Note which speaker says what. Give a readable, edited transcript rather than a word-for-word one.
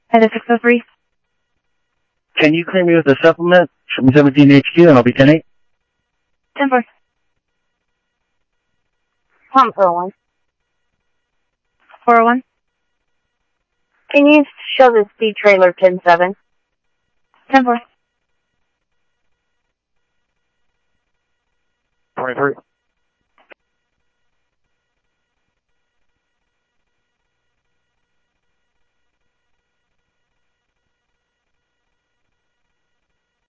Speaker 1: Headed 603.
Speaker 2: Can you clear me with a supplement from 17 HQ and I'll be 10-8?
Speaker 1: 10-4.
Speaker 3: Pump 401.
Speaker 1: 401.
Speaker 3: Can you show the speed trailer 10-7?
Speaker 1: 10-4.
Speaker 2: 23.